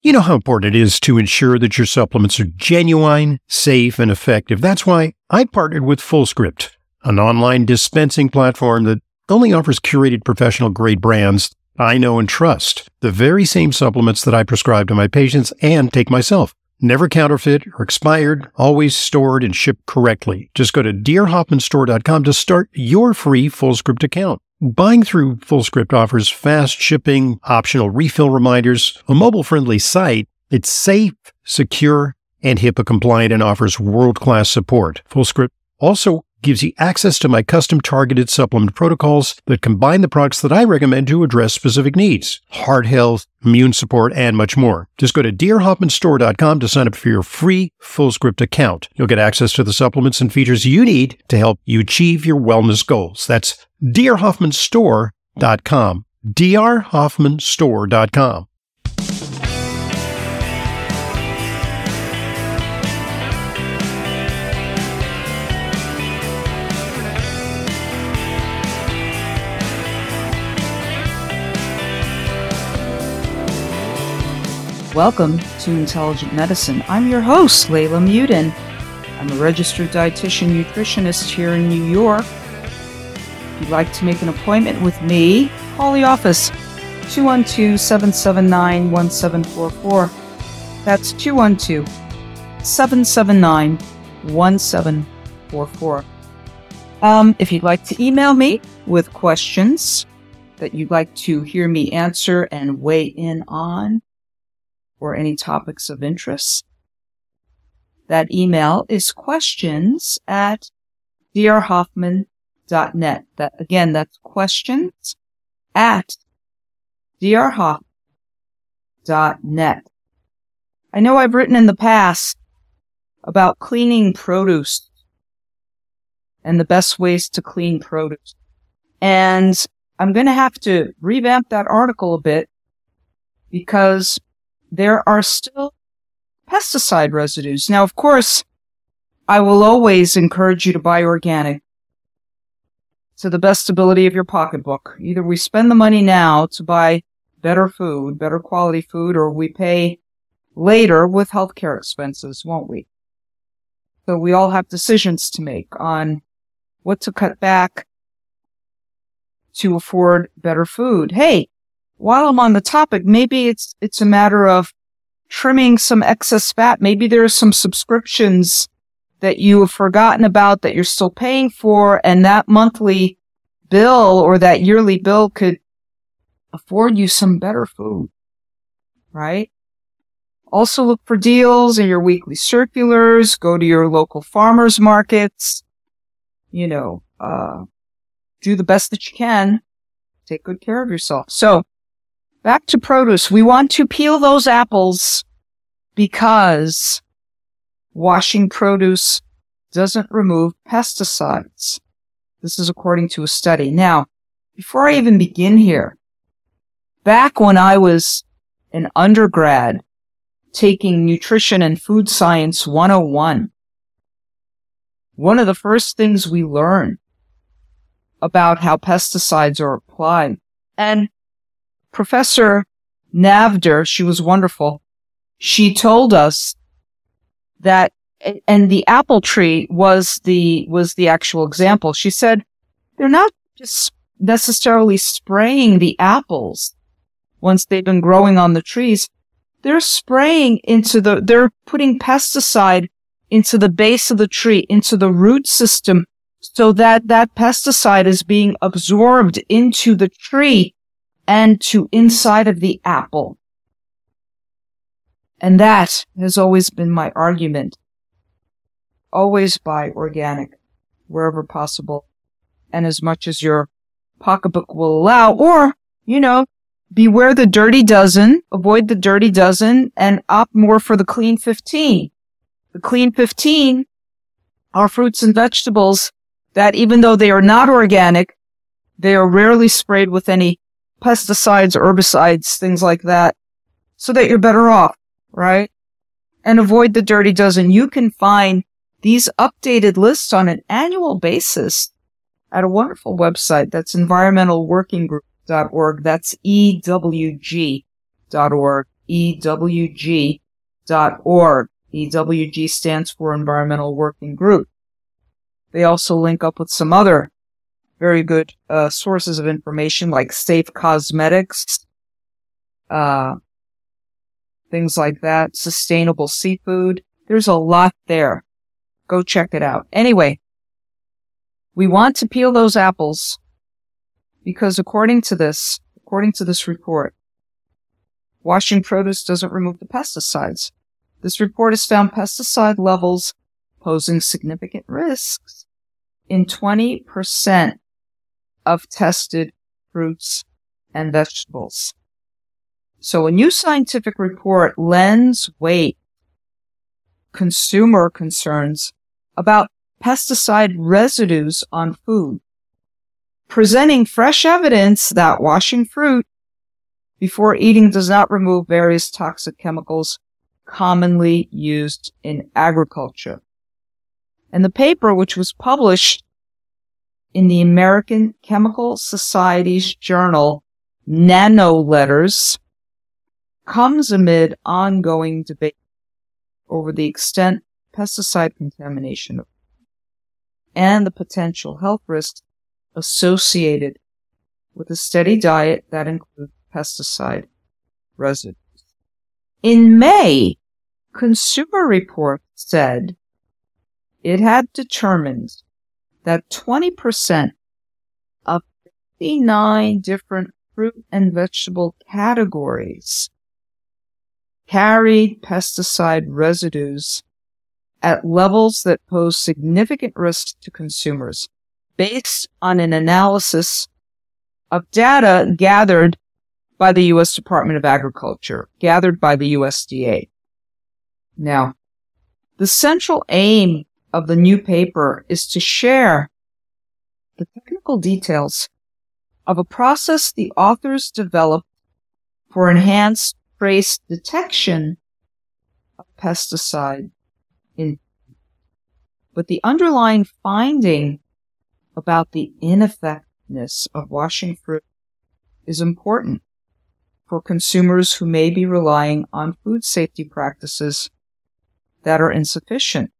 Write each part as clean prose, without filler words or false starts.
You know how important it is to ensure that your supplements are genuine, safe, and effective. That's why I partnered with Fullscript, an online dispensing platform that only offers curated professional-grade brands I know and trust. The very same supplements that I prescribe to my patients and take myself. Never counterfeit or expired, always stored and shipped correctly. Just go to drhoffmanstore.com to start your free Fullscript account. Buying through Fullscript offers fast shipping, optional refill reminders, a mobile-friendly site. It's safe, secure, and HIPAA-compliant and offers world-class support. Fullscript also gives you access to my custom-targeted supplement protocols that combine the products that I recommend to address specific needs: heart health, immune support, and much more. Just go to drhoffmanstore.com to sign up for your free Fullscript account. You'll get access to the supplements and features you need to help you achieve your wellness goals. That's drhoffmanstore.com. drhoffmanstore.com. Welcome to Intelligent Medicine. I'm your host, Layla Mudin. I'm a registered dietitian nutritionist here in New York. If you'd like to make an appointment with me, call the office, 212-779-1744. That's 212-779-1744. If you'd like to email me with questions that you'd like to hear me answer and weigh in on, or any topics of interest, that email is questions@drhoffman.net. That's questions@drhoffman.net. I know I've written in the past about cleaning produce and the best ways to clean produce. And I'm going to have to revamp that article a bit because there are still pesticide residues. Now, of course, I will always encourage you to buy organic to the best ability of your pocketbook. Either we spend the money now to buy better food, better quality food, or we pay later with healthcare expenses, won't we? So we all have decisions to make on what to cut back to afford better food. Hey, while I'm on the topic, maybe it's a matter of trimming some excess fat. Maybe there are some subscriptions that you have forgotten about that you're still paying for, and that monthly bill or that yearly bill could afford you some better food, right? Also look for deals in your weekly circulars. Go to your local farmers markets. Do the best that you can. Take good care of yourself. So, back to produce. We want to peel those apples because washing produce doesn't remove pesticides. This is according to a study. Now, before I even begin here, back when I was an undergrad taking Nutrition and Food Science 101, one of the first things we learned about how pesticides are applied, and Professor Navder, she was wonderful. She told us that, and the apple tree was the actual example. She said, they're not just necessarily spraying the apples once they've been growing on the trees. They're spraying they're putting pesticide into the base of the tree, into the root system, so that pesticide is being absorbed into the tree and to inside of the apple. And that has always been my argument. Always buy organic wherever possible and as much as your pocketbook will allow. Or, beware the dirty dozen, avoid the dirty dozen, and opt more for the Clean 15. The Clean 15 are fruits and vegetables that, even though they are not organic, they are rarely sprayed with any pesticides, herbicides, things like that, so that you're better off, right? And avoid the dirty dozen. You can find these updated lists on an annual basis at a wonderful website. That's environmentalworkinggroup.org. That's EWG.org. EWG.org. EWG stands for Environmental Working Group. They also link up with some other very good sources of information like Safe Cosmetics, things like that, Sustainable Seafood. There's a lot there. Go check it out. Anyway, we want to peel those apples because according to this report, washing produce doesn't remove the pesticides. This report has found pesticide levels posing significant risks in 20% of tested fruits and vegetables. So a new scientific report lends weight consumer concerns about pesticide residues on food, presenting fresh evidence that washing fruit before eating does not remove various toxic chemicals commonly used in agriculture. And the paper, which was published in the American Chemical Society's journal Nanoletters, comes amid ongoing debate over the extent pesticide contamination and the potential health risks associated with a steady diet that includes pesticide residues. In May, Consumer Reports said it had determined that 20% of 59 different fruit and vegetable categories carried pesticide residues at levels that pose significant risk to consumers based on an analysis of data gathered by the U.S. Department of Agriculture, gathered by the USDA. Now, the central aim of the new paper is to share the technical details of a process the authors developed for enhanced trace detection of pesticide in. But the underlying finding about the ineffectiveness of washing fruit is important for consumers who may be relying on food safety practices that are insufficient.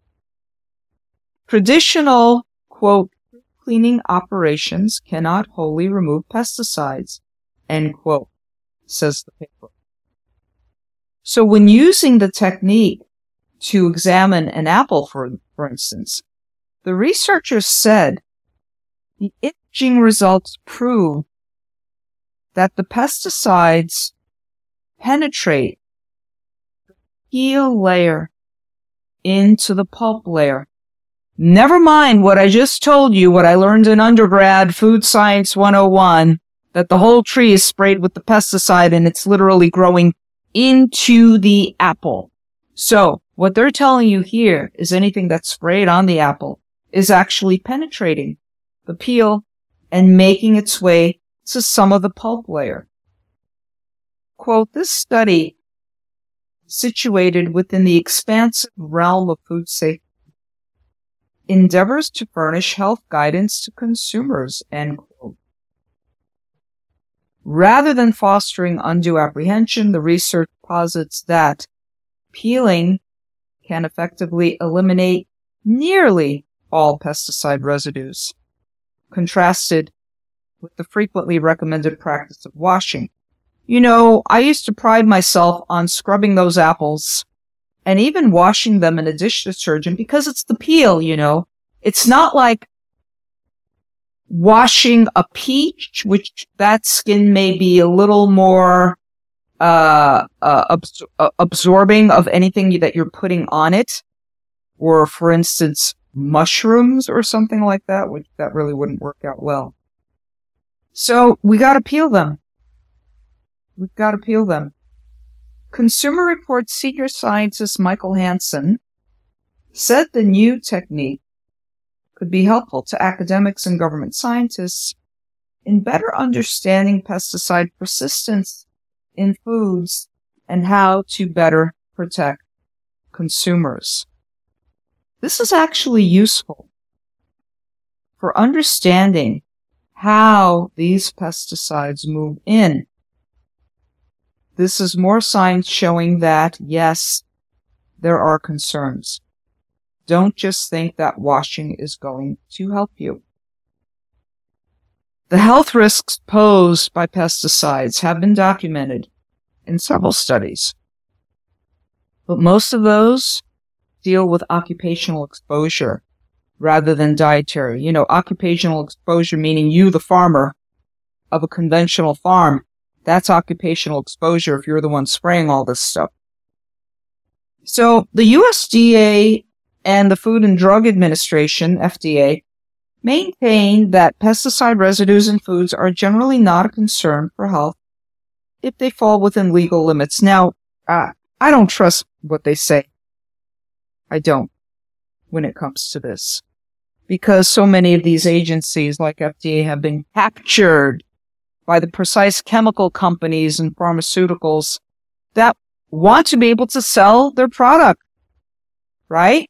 Traditional, quote, cleaning operations cannot wholly remove pesticides, end quote, says the paper. So when using the technique to examine an apple, for instance, the researchers said the imaging results prove that the pesticides penetrate the peel layer into the pulp layer. Never mind what I just told you, what I learned in undergrad, Food Science 101, that the whole tree is sprayed with the pesticide and it's literally growing into the apple. So what they're telling you here is anything that's sprayed on the apple is actually penetrating the peel and making its way to some of the pulp layer. Quote, this study, situated within the expansive realm of food safety, endeavors to furnish health guidance to consumers, end quote. Rather than fostering undue apprehension, the research posits that peeling can effectively eliminate nearly all pesticide residues, contrasted with the frequently recommended practice of washing. You know, I used to pride myself on scrubbing those apples and even washing them in a dish detergent because it's the peel, you know. It's not like washing a peach, which that skin may be a little more absorbing of anything that you're putting on it. Or, for instance, mushrooms or something like that, which that really wouldn't work out well. So we gotta peel them. We've gotta peel them. Consumer Reports senior scientist Michael Hansen said the new technique could be helpful to academics and government scientists in better understanding pesticide persistence in foods and how to better protect consumers. This is actually useful for understanding how these pesticides move in. this is more science showing that, yes, there are concerns. Don't just think that washing is going to help you. The health risks posed by pesticides have been documented in several studies, but most of those deal with occupational exposure rather than dietary. Occupational exposure meaning you, the farmer of a conventional farm, that's occupational exposure if you're the one spraying all this stuff. So the USDA and the Food and Drug Administration, FDA, maintain that pesticide residues in foods are generally not a concern for health if they fall within legal limits. Now, I don't trust what they say. I don't when it comes to this, because so many of these agencies like FDA have been captured by the precise chemical companies and pharmaceuticals that want to be able to sell their product, right?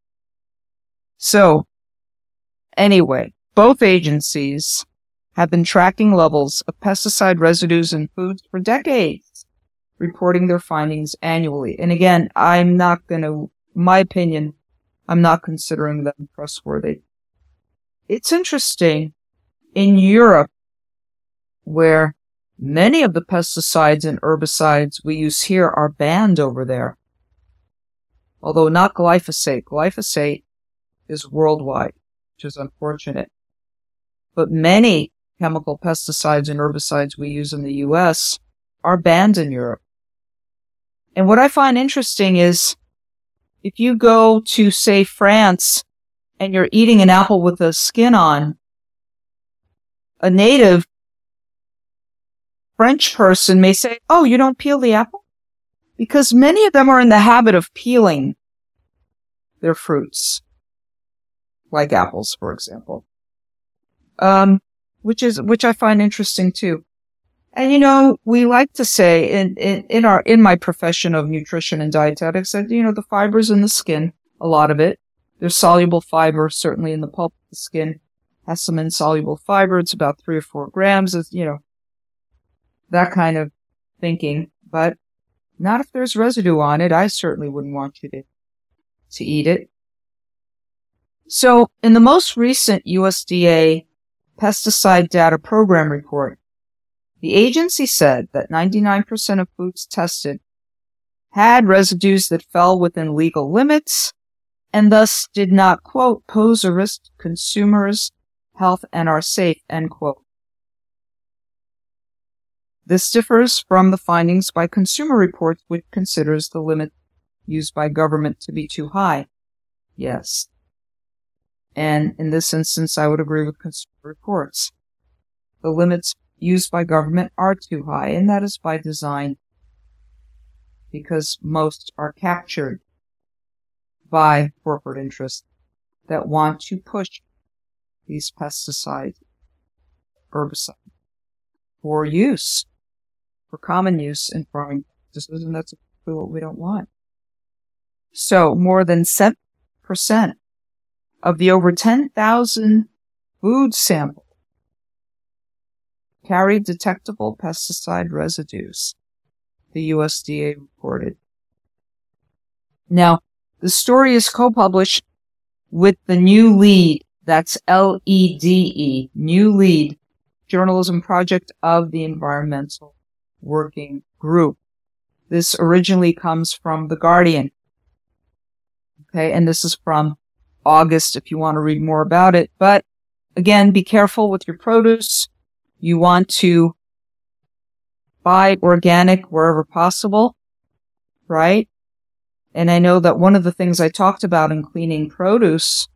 So, anyway, both agencies have been tracking levels of pesticide residues in foods for decades, reporting their findings annually. And again, my opinion, I'm not considering them trustworthy. It's interesting, in Europe, where many of the pesticides and herbicides we use here are banned over there. Although not glyphosate. Glyphosate is worldwide, which is unfortunate. But many chemical pesticides and herbicides we use in the U.S. are banned in Europe. And what I find interesting is, if you go to, say, France, and you're eating an apple with the skin on, a native French person may say, "Oh, you don't peel the apple?" Because many of them are in the habit of peeling their fruits, like apples, for example, which I find interesting too. And we like to say in my profession of nutrition and dietetics that the fibers in the skin, a lot of it, there's soluble fiber certainly in the pulp of the skin, has some insoluble fiber. It's about 3 or 4 grams. That kind of thinking, but not if there's residue on it. I certainly wouldn't want you to eat it. So in the most recent USDA Pesticide Data Program report, the agency said that 99% of foods tested had residues that fell within legal limits and thus did not, quote, pose a risk to consumers' health and are safe, end quote. This differs from the findings by Consumer Reports, which considers the limit used by government to be too high. Yes. And in this instance, I would agree with Consumer Reports. The limits used by government are too high, and that is by design, because most are captured by corporate interests that want to push these pesticides, herbicides, for use, for common use in farming practices, and that's exactly what we don't want. So more than 7% of the over 10,000 food samples carried detectable pesticide residues, the USDA reported. Now, the story is co-published with the New Lead, that's LEDE, New Lead, Journalism Project of the Environmental Working Group. This originally comes from The Guardian. Okay, and this is from August if you want to read more about it. But again, be careful with your produce. You want to buy organic wherever possible, right? And I know that one of the things I talked about in cleaning produce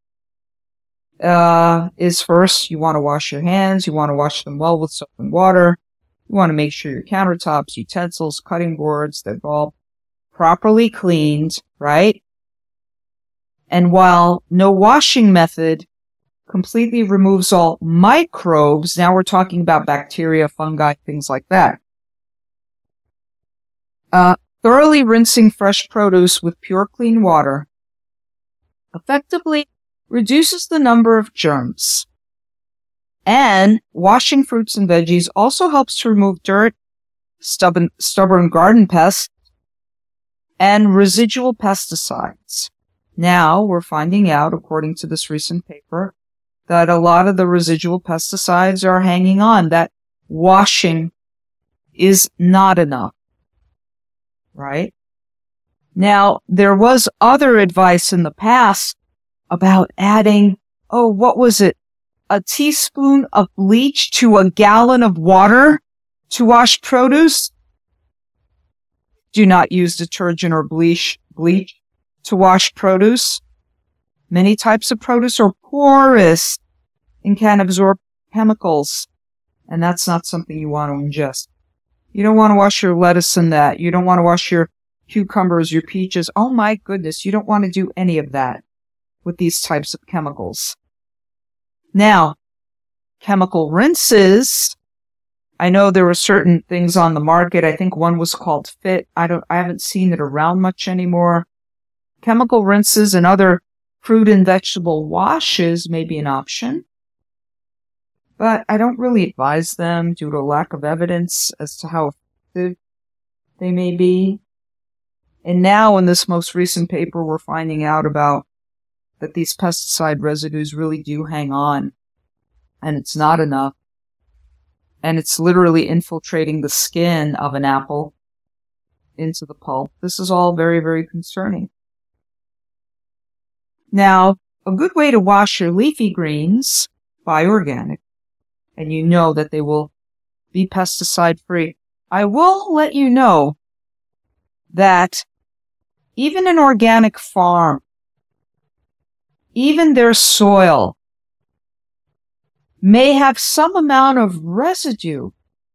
is first, you want to wash your hands. You want to wash them well with soap and water. You want to make sure your countertops, utensils, cutting boards, they're all properly cleaned, right? And while no washing method completely removes all microbes, now we're talking about bacteria, fungi, things like that. Thoroughly rinsing fresh produce with pure clean water effectively reduces the number of germs. And washing fruits and veggies also helps to remove dirt, stubborn garden pests, and residual pesticides. Now we're finding out, according to this recent paper, that a lot of the residual pesticides are hanging on, that washing is not enough, right? Now, there was other advice in the past about adding, what was it? A teaspoon of bleach to a gallon of water to wash produce. Do not use detergent or bleach to wash produce. Many types of produce are porous and can absorb chemicals, and that's not something you want to ingest. You don't want to wash your lettuce in that. You don't want to wash your cucumbers, your peaches. Oh my goodness, you don't want to do any of that with these types of chemicals. Now, chemical rinses. I know there were certain things on the market. I think one was called Fit. I haven't seen it around much anymore. Chemical rinses and other fruit and vegetable washes may be an option, but I don't really advise them due to lack of evidence as to how effective they may be. And now in this most recent paper, we're finding out about that these pesticide residues really do hang on, and it's not enough. And it's literally infiltrating the skin of an apple into the pulp. This is all very, very concerning. Now, a good way to wash your leafy greens, buy organic, and you know that they will be pesticide-free. I will let you know that even an organic farm, even their soil may have some amount of residue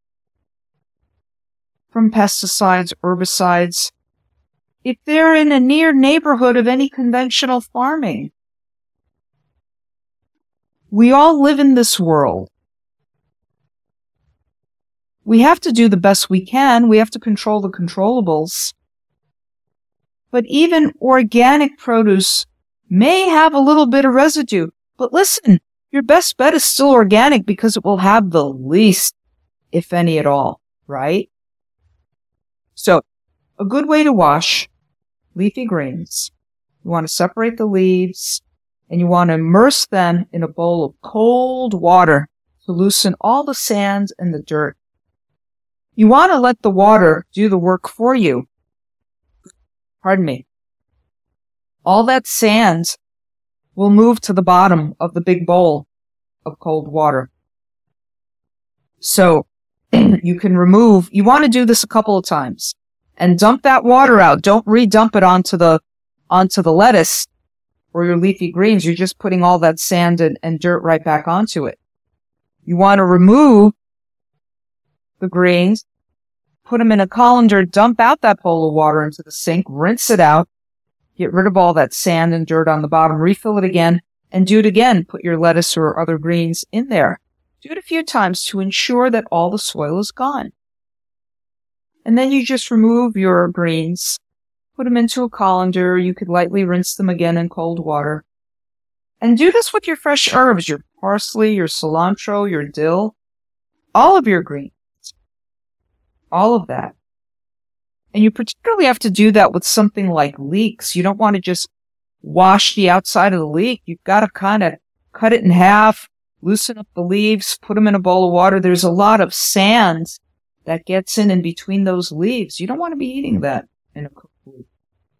from pesticides, herbicides, if they're in a near neighborhood of any conventional farming. We all live in this world. We have to do the best we can. We have to control the controllables. But even organic produce may have a little bit of residue. But listen, your best bet is still organic because it will have the least, if any at all, right? So, a good way to wash leafy greens. You want to separate the leaves, and you want to immerse them in a bowl of cold water to loosen all the sand and the dirt. You want to let the water do the work for you. Pardon me. All that sand will move to the bottom of the big bowl of cold water. So you can remove, you want to do this a couple of times and dump that water out. Don't re-dump it onto the lettuce or your leafy greens. You're just putting all that sand and dirt right back onto it. You want to remove the greens, put them in a colander, dump out that bowl of water into the sink, rinse it out, get rid of all that sand and dirt on the bottom, refill it again, and do it again. Put your lettuce or other greens in there. Do it a few times to ensure that all the soil is gone. And then you just remove your greens, put them into a colander. You could lightly rinse them again in cold water. And do this with your fresh herbs, your parsley, your cilantro, your dill, all of your greens, all of that. And you particularly have to do that with something like leeks. You don't want to just wash the outside of the leek. You've got to kind of cut it in half, loosen up the leaves, put them in a bowl of water. There's a lot of sand that gets in between those leaves. You don't want to be eating that in a cooked leek.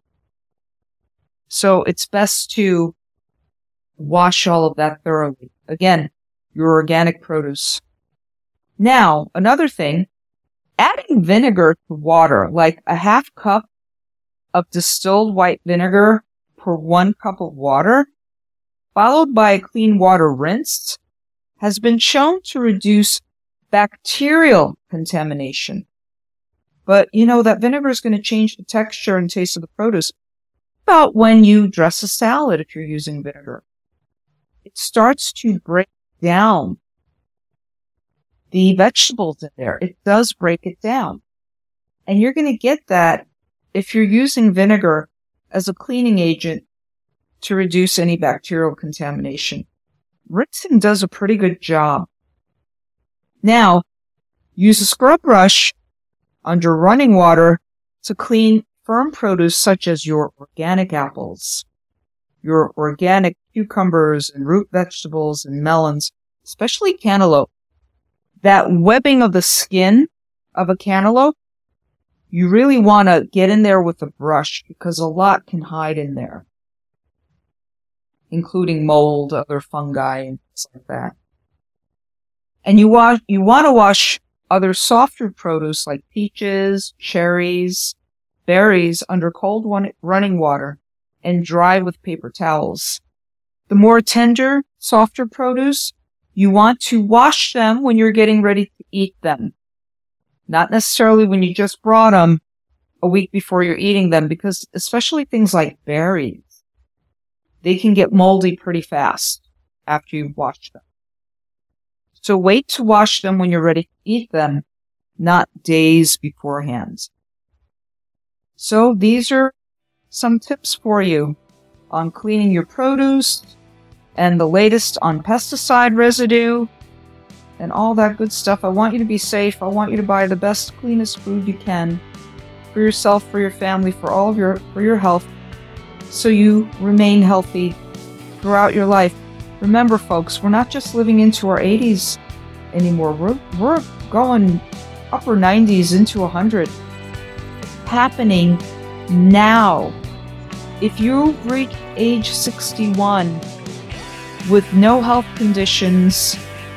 So it's best to wash all of that thoroughly. Again, your organic produce. Now, another thing, adding vinegar to water, like a half cup of distilled white vinegar per 1 cup of water, followed by a clean water rinse, has been shown to reduce bacterial contamination. But, that vinegar is going to change the texture and taste of the produce. About when you dress a salad, if you're using vinegar, it starts to break down the vegetables in there. It does break it down. And you're going to get that if you're using vinegar as a cleaning agent to reduce any bacterial contamination. Rinsing does a pretty good job. Now, use a scrub brush under running water to clean firm produce such as your organic apples, your organic cucumbers and root vegetables and melons, especially cantaloupe. That webbing of the skin of a cantaloupe, you really want to get in there with a brush because a lot can hide in there, including mold, other fungi, and things like that. And you want to wash other softer produce like peaches, cherries, berries under cold running water and dry with paper towels. The more tender, softer produce, you want to wash them when you're getting ready to eat them. Not necessarily when you just brought them a week before you're eating them, because especially things like berries, they can get moldy pretty fast after you've washed them. So wait to wash them when you're ready to eat them, not days beforehand. So these are some tips for you on cleaning your produce and the latest on pesticide residue and all that good stuff. I want you to be safe. I want you to buy the best, cleanest food you can for yourself, for your family, for your health, so you remain healthy throughout your life. Remember, folks, we're not just living into our 80s anymore. We're going upper 90s into 100. Happening now. If you reach age 61 with no health conditions,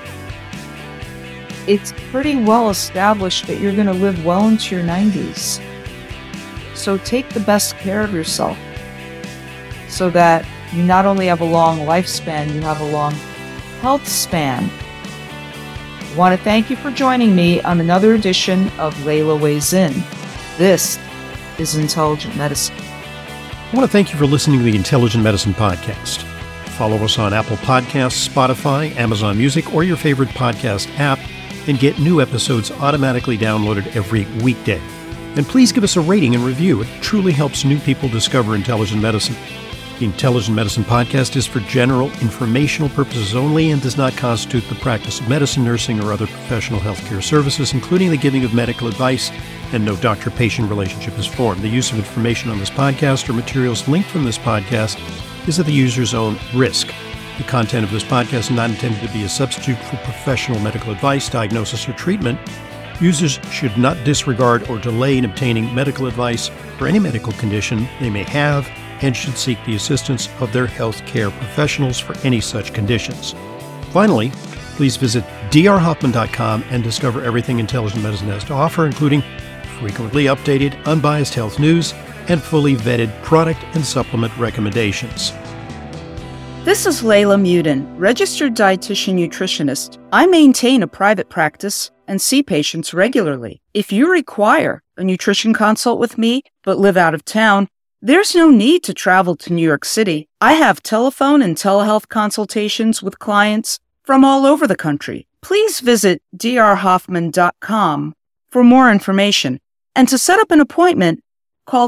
it's pretty well established that you're going to live well into your 90s. So take the best care of yourself so that you not only have a long lifespan, you have a long health span. I want to thank you for joining me on another edition of Layla Weighs In. This is Intelligent Medicine. I want to thank you for listening to the Intelligent Medicine Podcast. Follow us on Apple Podcasts, Spotify, Amazon Music, or your favorite podcast app, and get new episodes automatically downloaded every weekday. And please give us a rating and review. It truly helps new people discover intelligent medicine. The Intelligent Medicine Podcast is for general informational purposes only and does not constitute the practice of medicine, nursing, or other professional healthcare services, including the giving of medical advice, and no doctor-patient relationship is formed. The use of information on this podcast or materials linked from this podcast is at the user's own risk. The content of this podcast is not intended to be a substitute for professional medical advice, diagnosis, or treatment. Users should not disregard or delay in obtaining medical advice for any medical condition they may have and should seek the assistance of their healthcare professionals for any such conditions. Finally, please visit drhoffman.com and discover everything Intelligent Medicine has to offer, including frequently updated, unbiased health news and fully vetted product and supplement recommendations. This is Layla Muden, registered dietitian nutritionist. I maintain a private practice and see patients regularly. If you require a nutrition consult with me but live out of town, there's no need to travel to New York City. I have telephone and telehealth consultations with clients from all over the country. Please visit drhoffman.com for more information. And to set up an appointment, call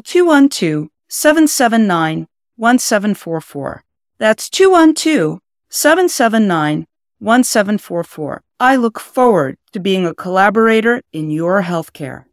212-779-1744. That's 212-779-1744. I look forward to being a collaborator in your healthcare.